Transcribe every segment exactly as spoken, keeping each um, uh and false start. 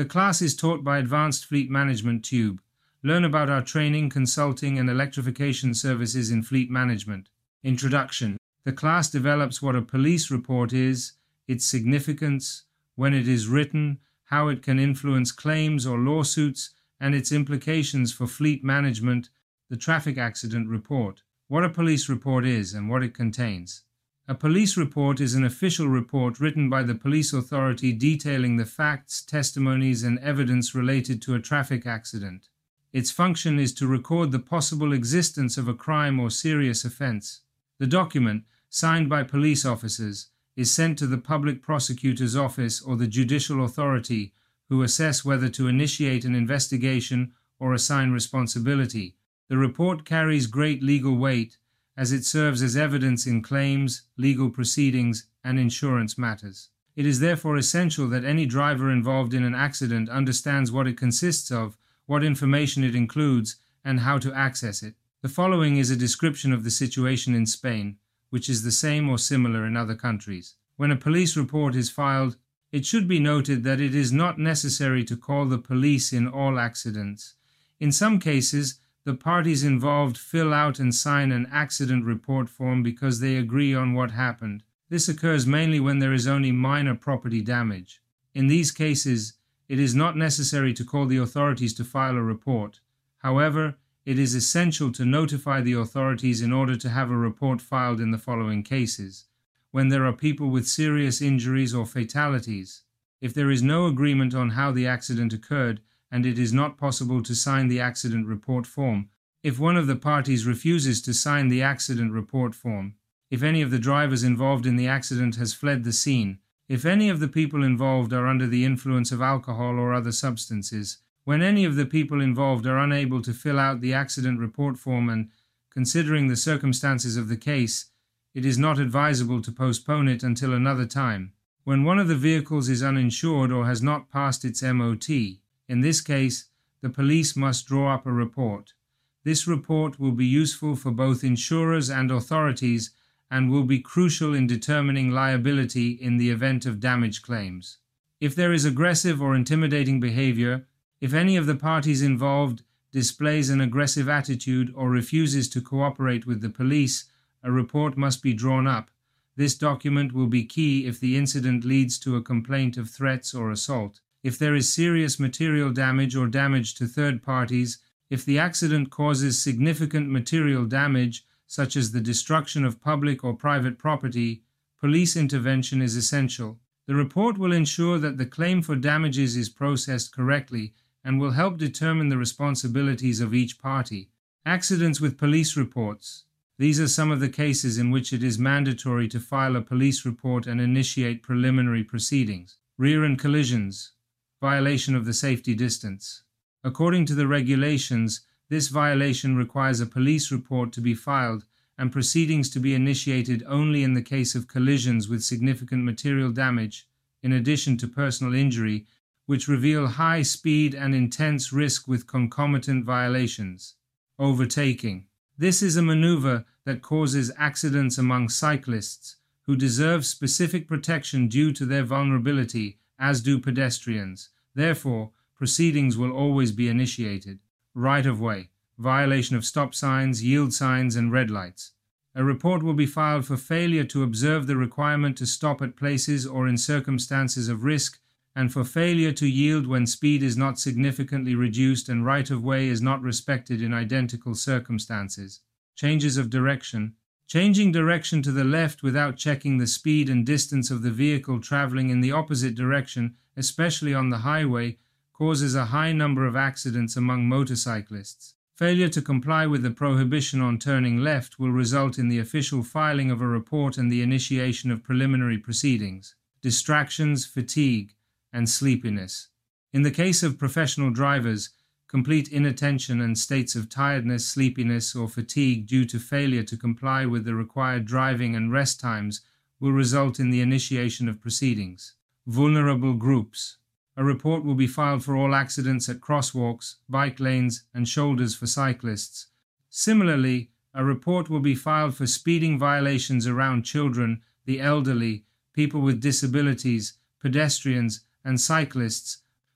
The class is taught by Advanced Fleet Management Tube. Learn about our training, consulting, and electrification services in fleet management. Introduction. The class develops what a police report is, its significance, when it is written, how it can influence claims or lawsuits, and its implications for fleet management. The traffic accident report. What a police report is and what it contains. A police report is an official report written by the police authority detailing the facts, testimonies, and evidence related to a traffic accident. Its function is to record the possible existence of a crime or serious offense. The document, signed by police officers, is sent to the public prosecutor's office or the judicial authority, who assess whether to initiate an investigation or assign responsibility. The report carries great legal weight, as it serves as evidence in claims, legal proceedings, and insurance matters. It is therefore essential that any driver involved in an accident understands what it consists of, what information it includes, and how to access it. The following is a description of the situation in Spain, which is the same or similar in other countries. When a police report is filed, it should be noted that it is not necessary to call the police in all accidents. In some cases, the parties involved fill out and sign an accident report form because they agree on what happened. This occurs mainly when there is only minor property damage. In these cases, it is not necessary to call the authorities to file a report. However, it is essential to notify the authorities in order to have a report filed in the following cases: when there are people with serious injuries or fatalities, if there is no agreement on how the accident occurred, and it is not possible to sign the accident report form, if one of the parties refuses to sign the accident report form, if any of the drivers involved in the accident has fled the scene, if any of the people involved are under the influence of alcohol or other substances, when any of the people involved are unable to fill out the accident report form, and, considering the circumstances of the case, it is not advisable to postpone it until another time, when one of the vehicles is uninsured or has not passed its M O T. In this case, the police must draw up a report. This report will be useful for both insurers and authorities and will be crucial in determining liability in the event of damage claims. If there is aggressive or intimidating behavior, if any of the parties involved displays an aggressive attitude or refuses to cooperate with the police, a report must be drawn up. This document will be key if the incident leads to a complaint of threats or assault. If there is serious material damage or damage to third parties, if the accident causes significant material damage, such as the destruction of public or private property, police intervention is essential. The report will ensure that the claim for damages is processed correctly and will help determine the responsibilities of each party. Accidents with police reports. These are some of the cases in which it is mandatory to file a police report and initiate preliminary proceedings. Rear-end collisions. Violation of the safety distance. According to the regulations, this violation requires a police report to be filed and proceedings to be initiated only in the case of collisions with significant material damage, in addition to personal injury, which reveal high speed and intense risk with concomitant violations. Overtaking. This is a maneuver that causes accidents among cyclists, who deserve specific protection due to their vulnerability, as do pedestrians. Therefore, proceedings will always be initiated. Right-of-way, violation of stop signs, yield signs, and red lights. A report will be filed for failure to observe the requirement to stop at places or in circumstances of risk, and for failure to yield when speed is not significantly reduced and right-of-way is not respected in identical circumstances. Changes of direction. Changing direction to the left without checking the speed and distance of the vehicle traveling in the opposite direction, especially on the highway, causes a high number of accidents among motorcyclists. Failure to comply with the prohibition on turning left will result in the official filing of a report and the initiation of preliminary proceedings. Distractions, fatigue, and sleepiness. In the case of professional drivers, complete inattention and states of tiredness, sleepiness, or fatigue due to failure to comply with the required driving and rest times will result in the initiation of proceedings. Vulnerable groups. A report will be filed for all accidents at crosswalks, bike lanes, and shoulders for cyclists. Similarly, a report will be filed for speeding violations around children, the elderly, people with disabilities, pedestrians, and cyclists,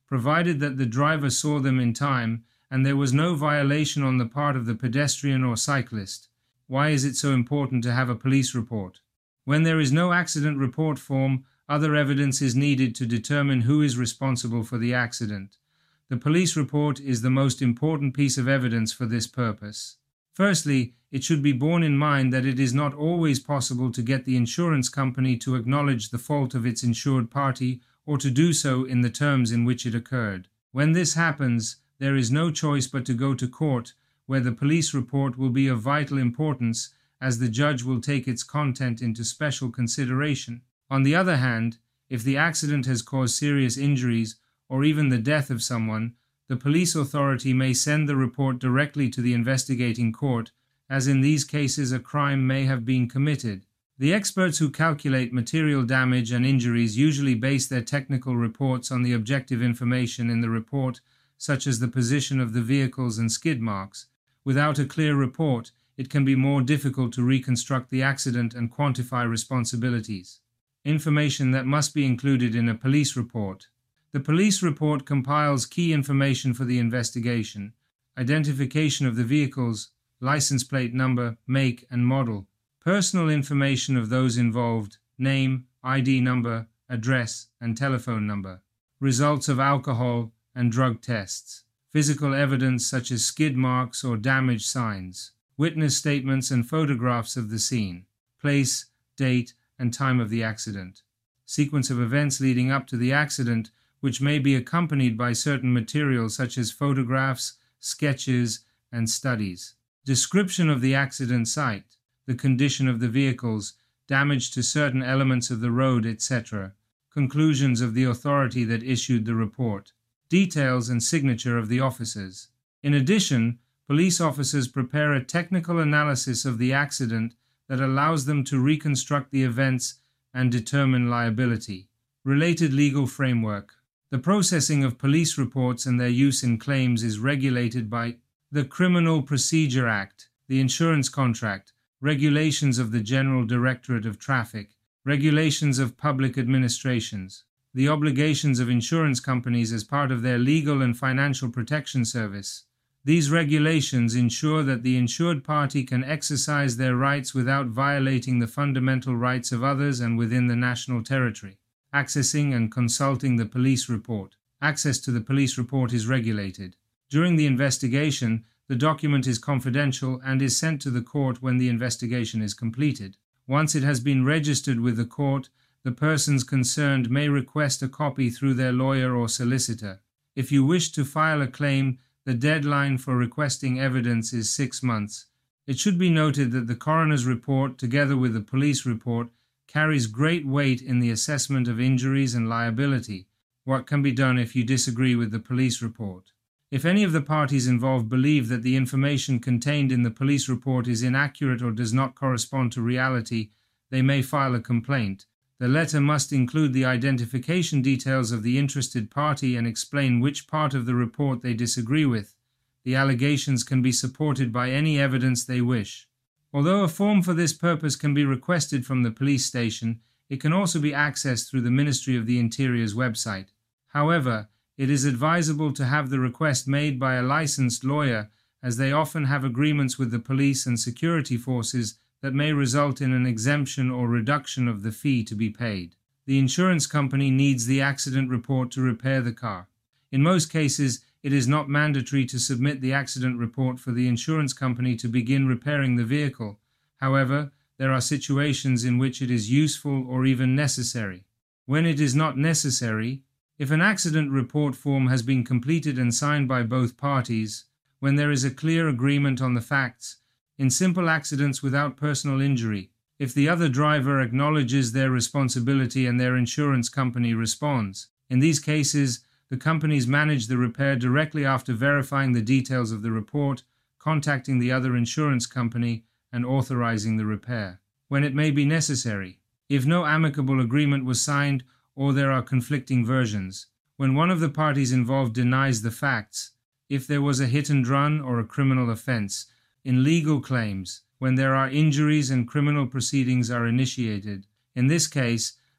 provided that the driver saw them in time and there was no violation on the part of the pedestrian or cyclist. Why is it so important to have a police report? When there is no accident report form, other evidence is needed to determine who is responsible for the accident. The police report is the most important piece of evidence for this purpose. Firstly, it should be borne in mind that it is not always possible to get the insurance company to acknowledge the fault of its insured party or to do so in the terms in which it occurred. When this happens, there is no choice but to go to court, where the police report will be of vital importance, as the judge will take its content into special consideration. On the other hand, if the accident has caused serious injuries or even the death of someone, the police authority may send the report directly to the investigating court, as in these cases a crime may have been committed. The experts who calculate material damage and injuries usually base their technical reports on the objective information in the report, such as the position of the vehicles and skid marks. Without a clear report, it can be more difficult to reconstruct the accident and quantify responsibilities. Information that must be included in a police report. The police report compiles key information for the investigation: identification of the vehicles, license plate number, make and model, personal information of those involved, name, I D number, address and telephone number, results of alcohol and drug tests, physical evidence such as skid marks or damage signs, witness statements and photographs of the scene, place, date, and time of the accident, sequence of events leading up to the accident, which may be accompanied by certain materials such as photographs, sketches, and studies, description of the accident site, the condition of the vehicles, damage to certain elements of the road, et cetera, conclusions of the authority that issued the report, details and signature of the officers. In addition, police officers prepare a technical analysis of the accident that allows them to reconstruct the events and determine liability. Related legal framework. The processing of police reports and their use in claims is regulated by the Criminal Procedure Act, the Insurance Contract, regulations of the General Directorate of Traffic, regulations of public administrations, the obligations of insurance companies as part of their legal and financial protection service. These regulations ensure that the insured party can exercise their rights without violating the fundamental rights of others and within the national territory. Accessing and consulting the police report. Access to the police report is regulated. During the investigation, the document is confidential and is sent to the court when the investigation is completed. Once it has been registered with the court, the persons concerned may request a copy through their lawyer or solicitor. If you wish to file a claim, the deadline for requesting evidence is six months. It should be noted that the coroner's report, together with the police report, carries great weight in the assessment of injuries and liability. What can be done if you disagree with the police report? If any of the parties involved believe that the information contained in the police report is inaccurate or does not correspond to reality, they may file a complaint. The letter must include the identification details of the interested party and explain which part of the report they disagree with. The allegations can be supported by any evidence they wish. Although a form for this purpose can be requested from the police station, it can also be accessed through the Ministry of the Interior's website. However, it is advisable to have the request made by a licensed lawyer, as they often have agreements with the police and security forces that may result in an exemption or reduction of the fee to be paid. The insurance company needs the accident report to repair the car. In most cases, it is not mandatory to submit the accident report for the insurance company to begin repairing the vehicle. However, there are situations in which it is useful or even necessary. When it is not necessary, if an accident report form has been completed and signed by both parties, when there is a clear agreement on the facts, in simple accidents without personal injury, if the other driver acknowledges their responsibility and their insurance company responds. In these cases, the companies manage the repair directly after verifying the details of the report, contacting the other insurance company, and authorizing the repair. When it may be necessary, if no amicable agreement was signed or there are conflicting versions, when one of the parties involved denies the facts, if there was a hit and run or a criminal offense, in legal claims, when there are injuries and criminal proceedings are initiated. In this case,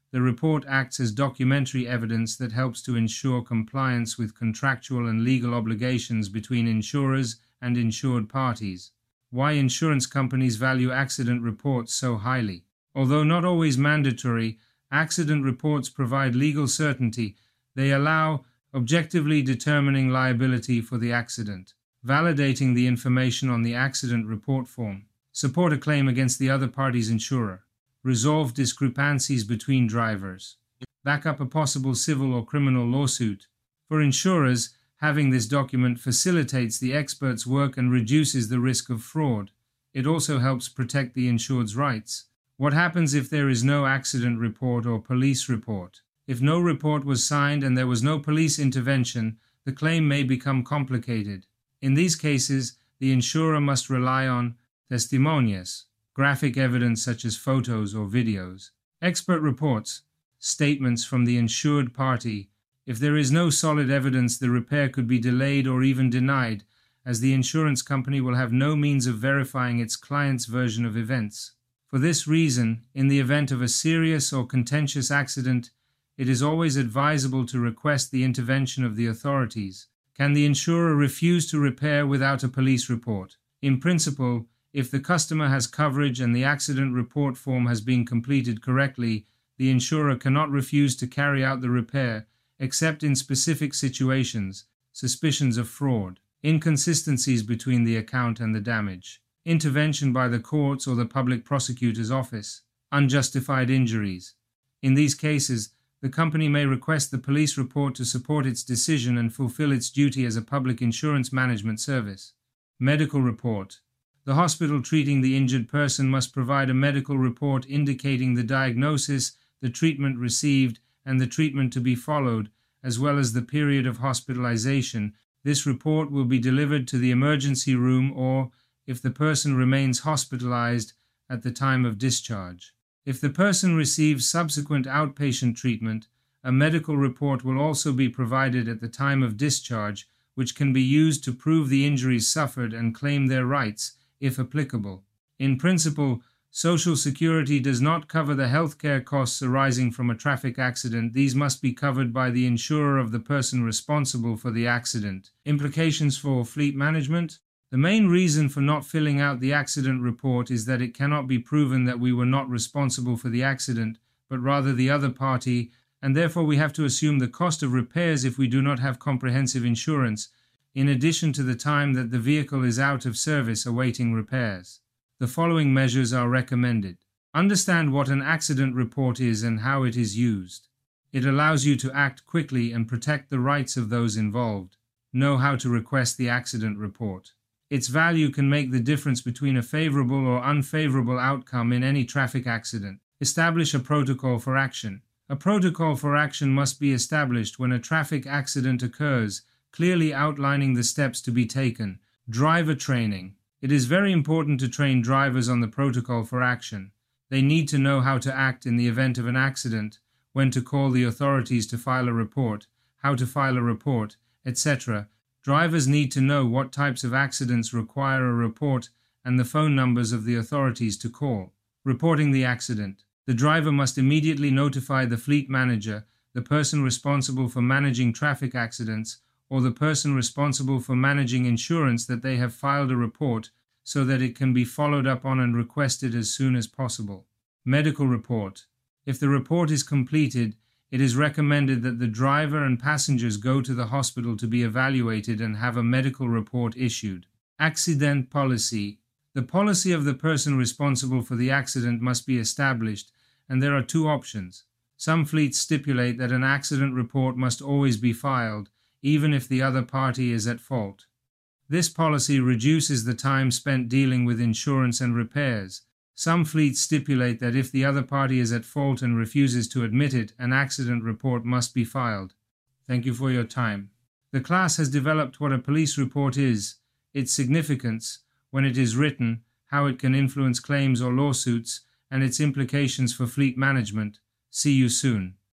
The report acts as documentary evidence that helps to ensure compliance with contractual and legal obligations between insurers and insured parties. Why insurance companies value accident reports so highly. Although not always mandatory, accident reports provide legal certainty. They allow objectively determining liability for the accident, validating the information on the accident report form, support a claim against the other party's insurer, resolve discrepancies between drivers, back up a possible civil or criminal lawsuit. For insurers, having this document facilitates the expert's work and reduces the risk of fraud. It also helps protect the insured's rights. What happens if there is no accident report or police report? If no report was signed and there was no police intervention, the claim may become complicated. In these cases, the insurer must rely on testimonies, graphic evidence such as photos or videos, expert reports, statements from the insured party. If there is no solid evidence, the repair could be delayed or even denied, as the insurance company will have no means of verifying its client's version of events. For this reason, in the event of a serious or contentious accident, it is always advisable to request the intervention of the authorities. Can the insurer refuse to repair without a police report? In principle, if the customer has coverage and the accident report form has been completed correctly, the insurer cannot refuse to carry out the repair, except in specific situations, suspicions of fraud, inconsistencies between the account and the damage, intervention by the courts or the public prosecutor's office, unjustified injuries. In these cases, the company may request the police report to support its decision and fulfill its duty as a public insurance management service. Medical report. The hospital treating the injured person must provide a medical report indicating the diagnosis, the treatment received, and the treatment to be followed, as well as the period of hospitalization. This report will be delivered to the emergency room or, if the person remains hospitalized, at the time of discharge. If the person receives subsequent outpatient treatment, a medical report will also be provided at the time of discharge, which can be used to prove the injuries suffered and claim their rights, if applicable. In principle, Social Security does not cover the healthcare costs arising from a traffic accident. These must be covered by the insurer of the person responsible for the accident. Implications for fleet management. The main reason for not filling out the accident report is that it cannot be proven that we were not responsible for the accident, but rather the other party, and therefore we have to assume the cost of repairs if we do not have comprehensive insurance, in addition to the time that the vehicle is out of service awaiting repairs. The following measures are recommended. Understand what an accident report is and how it is used. It allows you to act quickly and protect the rights of those involved. Know how to request the accident report. Its value can make the difference between a favorable or unfavorable outcome in any traffic accident. Establish a protocol for action. A protocol for action must be established when a traffic accident occurs, clearly outlining the steps to be taken. Driver training. It is very important to train drivers on the protocol for action. They need to know how to act in the event of an accident, when to call the authorities to file a report, how to file a report, et cetera. Drivers need to know what types of accidents require a report and the phone numbers of the authorities to call. Reporting the accident. The driver must immediately notify the fleet manager, the person responsible for managing traffic accidents, or the person responsible for managing insurance that they have filed a report so that it can be followed up on and requested as soon as possible. Medical report. If the report is completed, it is recommended that the driver and passengers go to the hospital to be evaluated and have a medical report issued. Accident policy. The policy of the person responsible for the accident must be established, and there are two options. Some fleets stipulate that an accident report must always be filed, even if the other party is at fault. This policy reduces the time spent dealing with insurance and repairs. Some fleets stipulate that if the other party is at fault and refuses to admit it, an accident report must be filed. Thank you for your time. The class has developed what a police report is, its significance, when it is written, how it can influence claims or lawsuits, and its implications for fleet management. See you soon.